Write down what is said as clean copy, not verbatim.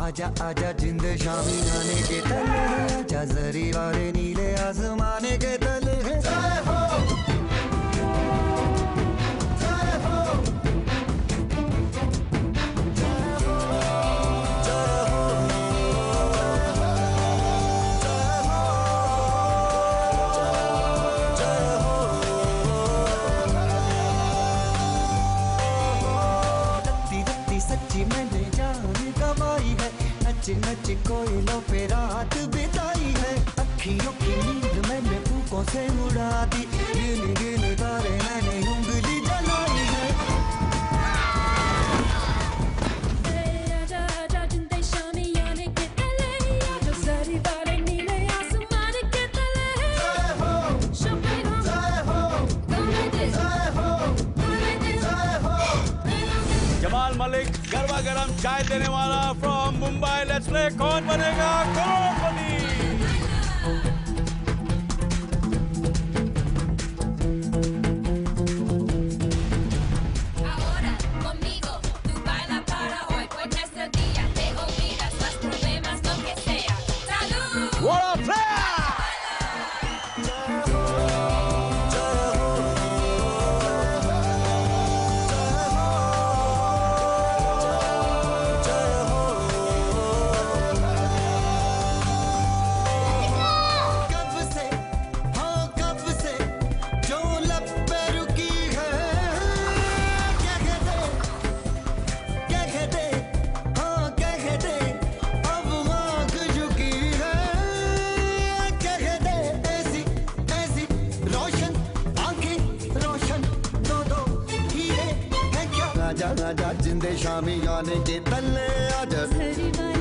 आजा आजा जिंद शामी गाने के तले, आजा जरी वाले नीले आसमाने के तले। जय हो जय हो जय हो सच्ची मैंने जान गवाई है, नच नच कोयलों पे रात बिताई है। अखियों की नींद मैंने फूकों से उड़ा दी, गिन गिन तारे मैंने उंगली जलाई है। आजा आजा जिंदे शामी आने के तले, आजा जरी वाले नीले आसमान के तले। जय हो शोपीरो जय हो गाने दे, जय हो गाने दे, जय हो। जमाल मलिक गरबा गरम चाय देने वाला फ्रॉम मुंबई। लेट्स प्ले कौन बनेगा करोड़पति। ahora conmigo tú baila para hoy, pues este día te olvidas los problemas, lo que sea. ¡Salud! What a player! कब से हाँ कब से जो लब पे रुकी है, क्या कहते हाँ क्या कहते, अब आँख झुकी है। क्या कहते ऐसी ऐसी रोशन आँखें रोशन, दो हीरे हैं क्या। आजा आजा जिंदे शामी गाने के तले, आजा जरी वाले